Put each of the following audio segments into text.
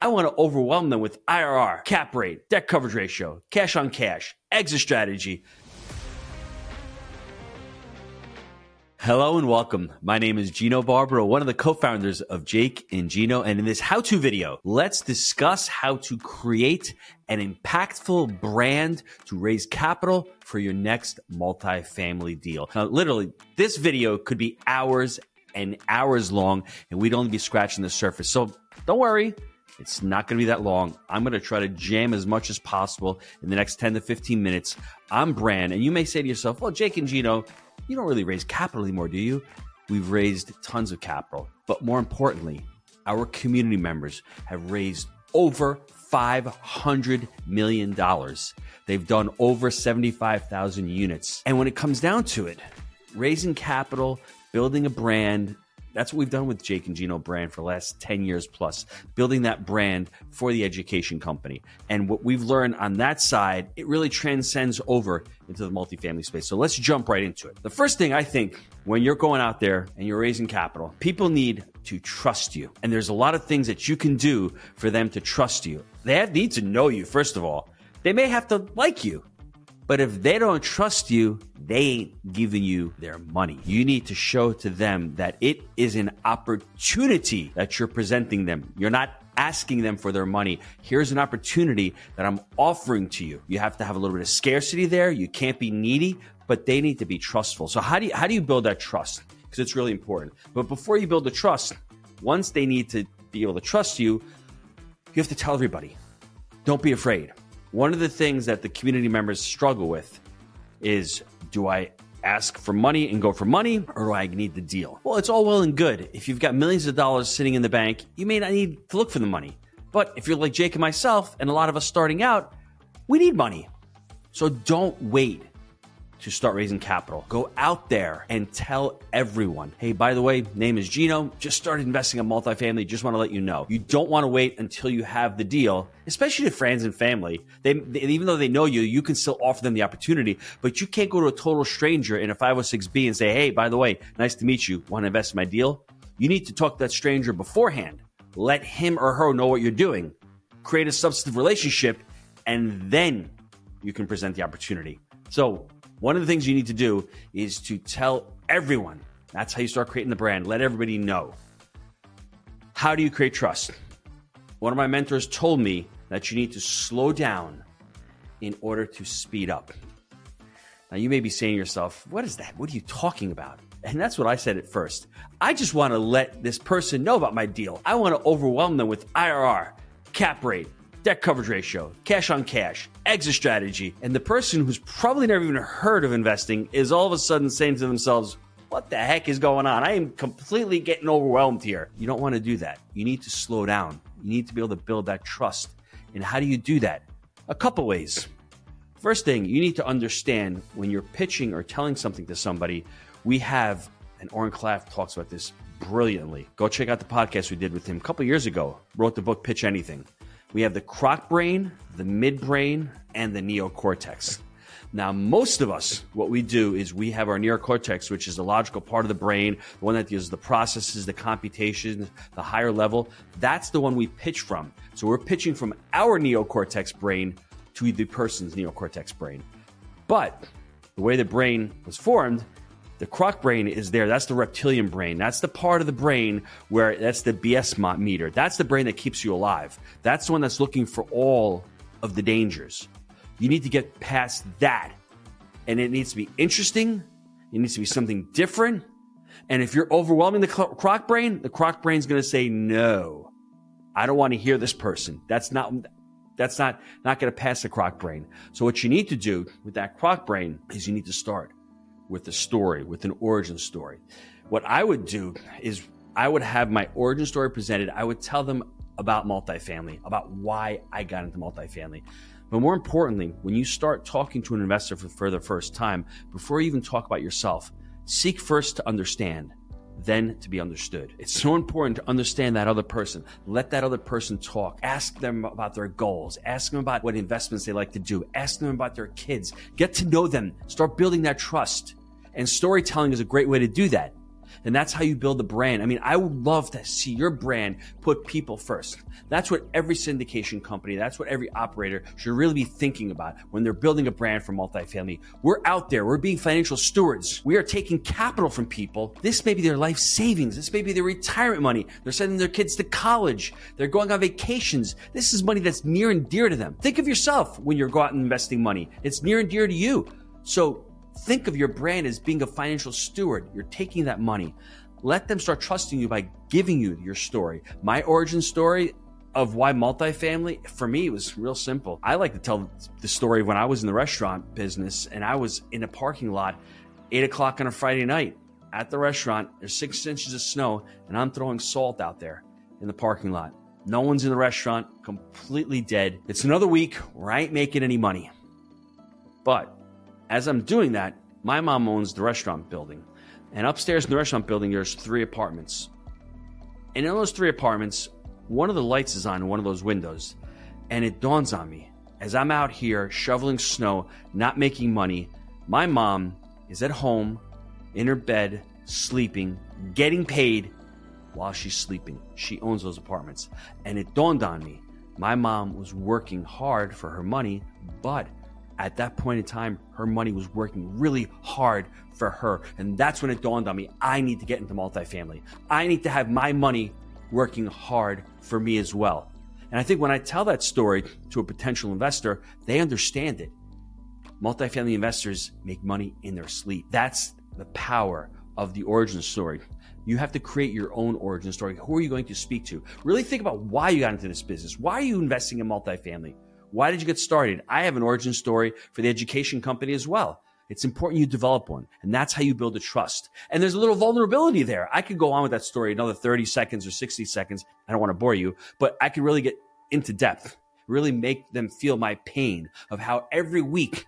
I want to overwhelm them with IRR, cap rate, debt coverage ratio, cash on cash, exit strategy. Hello and welcome. My name is Gino Barbaro, one of the co-founders of Jake and Gino. And in this how-to video, let's discuss how to create an impactful brand to raise capital for your next multifamily deal. Now, literally, this video could be hours and hours long, and we'd only be scratching the surface. So don't worry. It's not going to be that long. I'm going to try to jam as much as possible in the next 10 to 15 minutes on brand. And you may say to yourself, well, Jake and Gino, you don't really raise capital anymore, do you? We've raised tons of capital. But more importantly, our community members have raised over $500 million. They've done over 75,000 units. And when it comes down to it, raising capital, building a brand, that's what we've done with Jake and Gino brand for the last 10 years plus, building that brand for the education company. And what we've learned on that side, it really transcends over into the multifamily space. So let's jump right into it. The first thing I think when you're going out there and you're raising capital, people need to trust you. And there's a lot of things that you can do for them to trust you. They need to know you, first of all. They may have to like you. But if they don't trust you, they ain't giving you their money. You need to show to them that it is an opportunity that you're presenting them. You're not asking them for their money. Here's an opportunity that I'm offering to you. You have to have a little bit of scarcity there. You can't be needy, but they need to be trustful. So how do you build that trust? Because it's really important. But before you build the trust, once they need to be able to trust you, you have to tell everybody. Don't be afraid. One of the things that the community members struggle with is, do I ask for money and go for money, or do I need the deal? Well, it's all well and good. If you've got millions of dollars sitting in the bank, you may not need to look for the money. But if you're like Jake and myself, and a lot of us starting out, we need money. So don't wait to start raising capital. Go out there and tell everyone, hey, by the way, name is Gino, just started investing in multifamily, just want to let you know. You don't want to wait until you have the deal, especially to friends and family. They even though they know you, you can still offer them the opportunity, but you can't go to a total stranger in a 506B and say, hey, by the way, nice to meet you, want to invest in my deal? You need to talk to that stranger beforehand. Let him or her know what you're doing. Create a substantive relationship, and then you can present the opportunity. So one of the things you need to do is to tell everyone. That's how you start creating the brand. Let everybody know. How do you create trust? One of my mentors told me that you need to slow down in order to speed up. Now, you may be saying to yourself, what is that? What are you talking about? And that's what I said at first. I just want to let this person know about my deal. I want to overwhelm them with IRR, cap rate, debt coverage ratio, cash on cash, exit strategy. And the person who's probably never even heard of investing is all of a sudden saying to themselves, what the heck is going on? I am completely getting overwhelmed here. You don't want to do that. You need to slow down. You need to be able to build that trust. And how do you do that? A couple ways. First thing, you need to understand when you're pitching or telling something to somebody, we have, and Oren Klaff talks about this brilliantly. Go check out the podcast we did with him a couple years ago. Wrote the book, Pitch Anything. We have the croc brain, the midbrain, and the neocortex. Now, most of us, what we do is we have our neocortex, which is the logical part of the brain, the one that uses the processes, the computations, the higher level. That's the one we pitch from. So we're pitching from our neocortex brain to the person's neocortex brain. But the way the brain was formed, the croc brain is there. That's the reptilian brain. That's the part of the brain where that's the BS meter. That's the brain that keeps you alive. That's the one that's looking for all of the dangers. You need to get past that. And it needs to be interesting. It needs to be something different. And if you're overwhelming the croc brain's going to say, no, I don't want to hear this person. That's not going to pass the croc brain. So what you need to do with that croc brain is you need to start with a story, with an origin story. What I would do is I would have my origin story presented. I would tell them about multifamily, about why I got into multifamily. But more importantly, when you start talking to an investor for the first time, before you even talk about yourself, seek first to understand, then to be understood. It's so important to understand that other person. Let that other person talk. Ask them about their goals. Ask them about what investments they like to do. Ask them about their kids. Get to know them. Start building that trust. And storytelling is a great way to do that. And that's how you build a brand. I mean, I would love to see your brand put people first. That's what every syndication company, that's what every operator should really be thinking about when they're building a brand for multifamily. We're out there. We're being financial stewards. We are taking capital from people. This may be their life savings. This may be their retirement money. They're sending their kids to college. They're going on vacations. This is money that's near and dear to them. Think of yourself when you're going out and investing money. It's near and dear to you. So think of your brand as being a financial steward. You're taking that money. Let them start trusting you by giving you your story. My origin story of why multifamily, for me, it was real simple. I like to tell the story when I was in the restaurant business and I was in a parking lot, 8 o'clock on a Friday night at the restaurant. There's 6 inches of snow and I'm throwing salt out there in the parking lot. No one's in the restaurant, completely dead. It's another week where I ain't making any money. But as I'm doing that, my mom owns the restaurant building. And upstairs in the restaurant building, there's 3 apartments. And in those 3 apartments, one of the lights is on in one of those windows. And it dawns on me, as I'm out here shoveling snow, not making money, my mom is at home, in her bed, sleeping, getting paid while she's sleeping. She owns those apartments. And it dawned on me, my mom was working hard for her money, but at that point in time, her money was working really hard for her. And that's when it dawned on me, I need to get into multifamily. I need to have my money working hard for me as well. And I think when I tell that story to a potential investor, they understand it. Multifamily investors make money in their sleep. That's the power of the origin story. You have to create your own origin story. Who are you going to speak to? Really think about why you got into this business. Why are you investing in multifamily? Why did you get started? I have an origin story for the education company as well. It's important you develop one, and that's how you build a trust. And there's a little vulnerability there. I could go on with that story another 30 seconds or 60 seconds. I don't want to bore you, but I could really get into depth, really make them feel my pain of how every week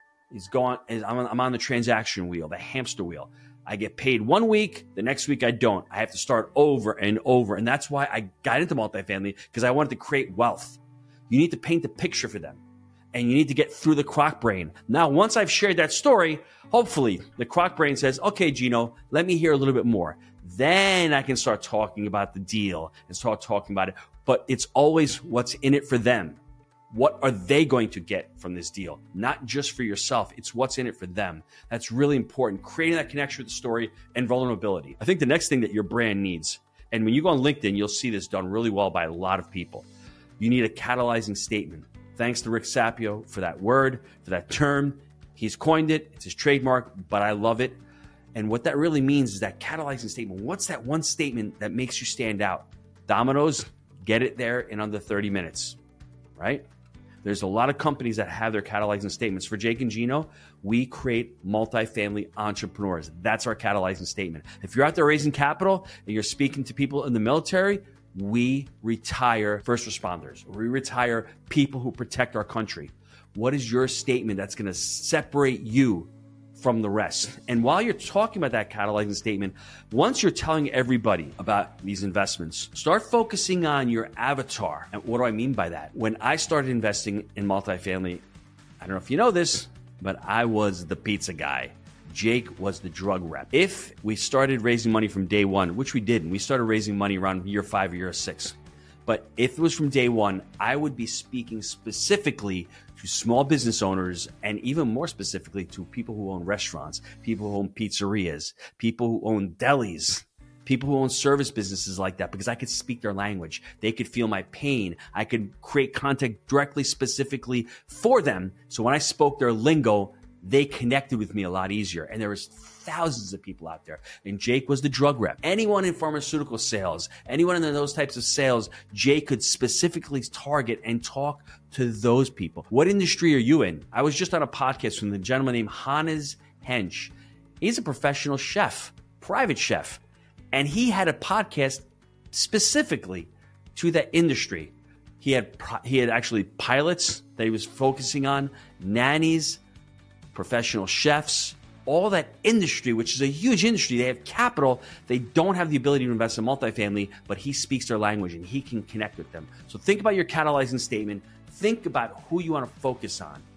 I'm on the transaction wheel, the hamster wheel. I get paid one week, the next week I don't. I have to start over and over. And that's why I got into multifamily, because I wanted to create wealth. You need to paint the picture for them. And you need to get through the croc brain. Now, once I've shared that story, hopefully the croc brain says, okay, Gino, let me hear a little bit more. Then I can start talking about the deal and start talking about it. But it's always what's in it for them. What are they going to get from this deal? Not just for yourself. It's what's in it for them. That's really important. Creating that connection with the story and vulnerability. I think the next thing that your brand needs, and when you go on LinkedIn, you'll see this done really well by a lot of people. You need a catalyzing statement. Thanks to Rick Sapio for that word, for that term. He's coined it. It's his trademark, but I love it. And what that really means is that catalyzing statement. What's that one statement that makes you stand out? Domino's, get it there in under 30 minutes, right? There's a lot of companies that have their catalyzing statements. For Jake and Gino, we create multifamily entrepreneurs. That's our catalyzing statement. If you're out there raising capital and you're speaking to people in the military, we retire first responders. We retire people who protect our country. What is your statement that's going to separate you from the rest? And while you're talking about that catalyzing statement, once you're telling everybody about these investments, start focusing on your avatar. And what do I mean by that? When I started investing in multifamily, I don't know if you know this, but I was the pizza guy. Jake was the drug rep. If we started raising money from day one, which we didn't, we started raising money around year 5 or year 6. But if it was from day one, I would be speaking specifically to small business owners and even more specifically to people who own restaurants, people who own pizzerias, people who own delis, people who own service businesses like that, because I could speak their language. They could feel my pain. I could create content directly, specifically for them. So when I spoke their lingo, they connected with me a lot easier. And there was thousands of people out there. And Jake was the drug rep. Anyone in pharmaceutical sales, anyone in those types of sales, Jake could specifically target and talk to those people. What industry are you in? I was just on a podcast from the gentleman named Hannes Hensch. He's a professional chef, private chef. And he had a podcast specifically to that industry. He had actually pilots that he was focusing on, nannies, professional chefs, all that industry, which is a huge industry. They have capital. They don't have the ability to invest in multifamily, but he speaks their language and he can connect with them. So think about your catalyzing statement. Think about who you want to focus on.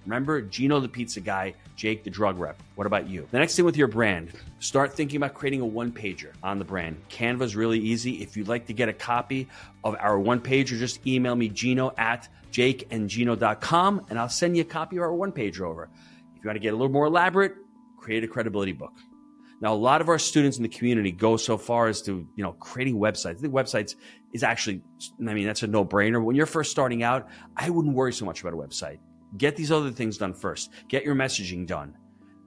Remember, Gino the pizza guy, Jake the drug rep. What about you? The next thing with your brand, start thinking about creating a one-pager on the brand. Canva is really easy. If you'd like to get a copy of our one-pager, just email me, gino@jakeandgino.com, and I'll send you a copy of our one-pager over. If you want to get a little more elaborate, create a credibility book. Now, a lot of our students in the community go so far as to, creating websites. I think websites is actually, that's a no-brainer. When you're first starting out, I wouldn't worry so much about a website. Get these other things done first. Get your messaging done.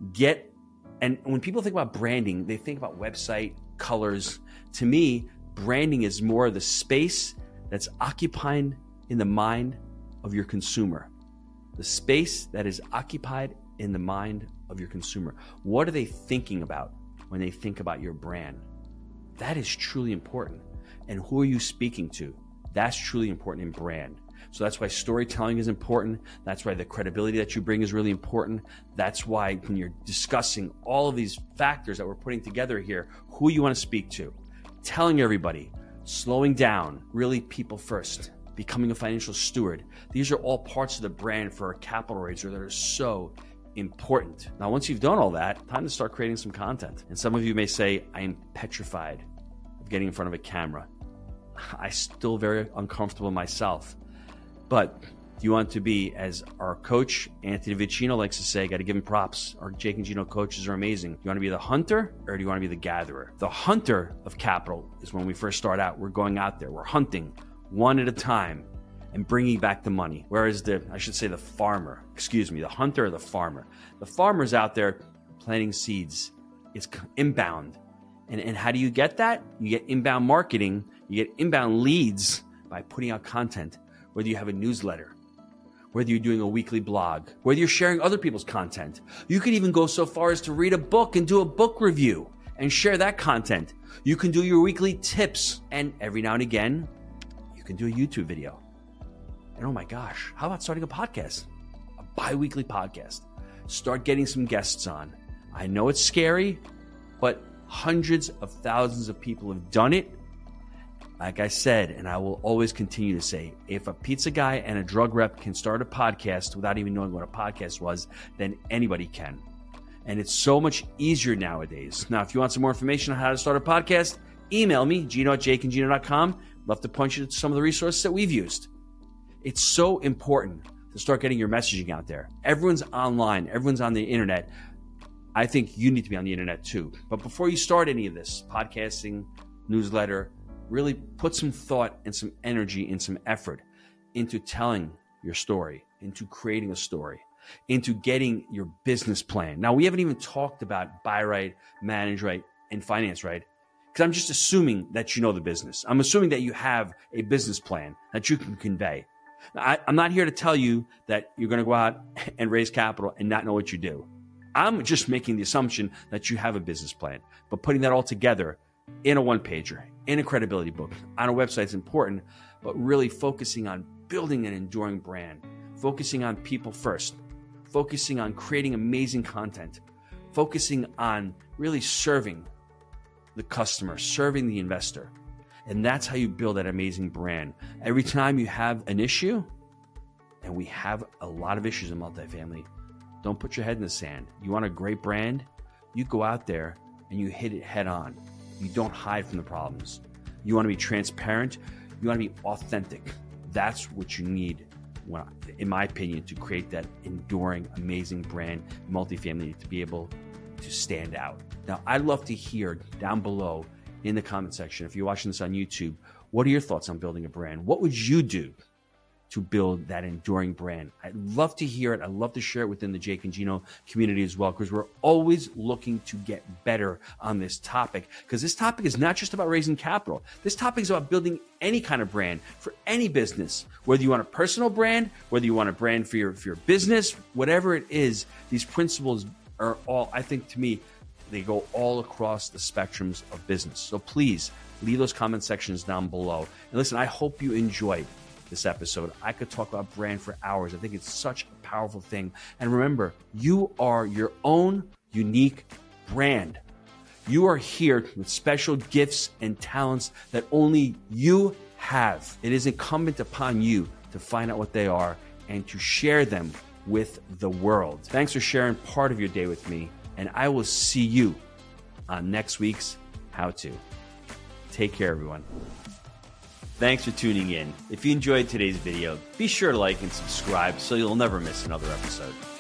And when people think about branding, they think about website, colors. To me, branding is more the space that's occupied in the mind of your consumer. The space that is occupied in the mind of your consumer. What are they thinking about when they think about your brand? That is truly important. And who are you speaking to? That's truly important in brand. So that's why storytelling is important. That's why the credibility that you bring is really important. That's why when you're discussing all of these factors that we're putting together here, who you want to speak to, telling everybody, slowing down, really people first, becoming a financial steward. These are all parts of the brand for a capital raiser that are so important. Now, once you've done all that, time to start creating some content. And some of you may say, I am petrified of getting in front of a camera. I'm still very uncomfortable myself. But you want to be, as our coach, Anthony Vicino, likes to say, got to give him props. Our Jake and Gino coaches are amazing. You want to be the hunter or do you want to be the gatherer? The hunter of capital is when we first start out. We're going out there. We're hunting one at a time and bringing back the money. Whereas the hunter or the farmer. The farmer's out there planting seeds. It's inbound. And how do you get that? You get inbound marketing. You get inbound leads by putting out content. Whether you have a newsletter, whether you're doing a weekly blog, whether you're sharing other people's content. You could even go so far as to read a book and do a book review and share that content. You can do your weekly tips, and every now and again, you can do a YouTube video. And oh my gosh, how about starting a podcast? A bi-weekly podcast. Start getting some guests on. I know it's scary, but hundreds of thousands of people have done it. Like I said, and I will always continue to say, if a pizza guy and a drug rep can start a podcast without even knowing what a podcast was, then anybody can. And it's so much easier nowadays. Now, if you want some more information on how to start a podcast, email me, gino@jakeandgino.com. Love to point you to some of the resources that we've used. It's so important to start getting your messaging out there. Everyone's online. Everyone's on the internet. I think you need to be on the internet too. But before you start any of this, podcasting, newsletter, really put some thought and some energy and some effort into telling your story, into creating a story, into getting your business plan. Now, we haven't even talked about buy right, manage right, and finance right, because I'm just assuming that you know the business. I'm assuming that you have a business plan that you can convey. Now, I'm not here to tell you that you're going to go out and raise capital and not know what you do. I'm just making the assumption that you have a business plan, but putting that all together in a one-pager, in a credibility book, on a website is important, but really focusing on building an enduring brand, focusing on people first, focusing on creating amazing content, focusing on really serving the customer, serving the investor. And that's how you build that amazing brand. Every time you have an issue, and we have a lot of issues in multifamily, don't put your head in the sand. You want a great brand? You go out there and you hit it head on. You don't hide from the problems. You want to be transparent. You want to be authentic. That's what you need, in my opinion, to create that enduring, amazing brand, multifamily, to be able to stand out. Now, I'd love to hear down below in the comment section, if you're watching this on YouTube, what are your thoughts on building a brand? What would you do to build that enduring brand? I'd love to hear it. I'd love to share it within the Jake and Gino community as well, because we're always looking to get better on this topic, because this topic is not just about raising capital. This topic is about building any kind of brand for any business, whether you want a personal brand, whether you want a brand for your business, whatever it is. These principles are all, I think, to me, they go all across the spectrums of business. So please leave those comment sections down below. And listen, I hope you enjoyed this episode. I could talk about brand for hours. I think it's such a powerful thing. And remember, you are your own unique brand. You are here with special gifts and talents that only you have. It is incumbent upon you to find out what they are and to share them with the world. Thanks for sharing part of your day with me, and I will see you on next week's How To. Take care, everyone. Thanks for tuning in. If you enjoyed today's video, be sure to like and subscribe so you'll never miss another episode.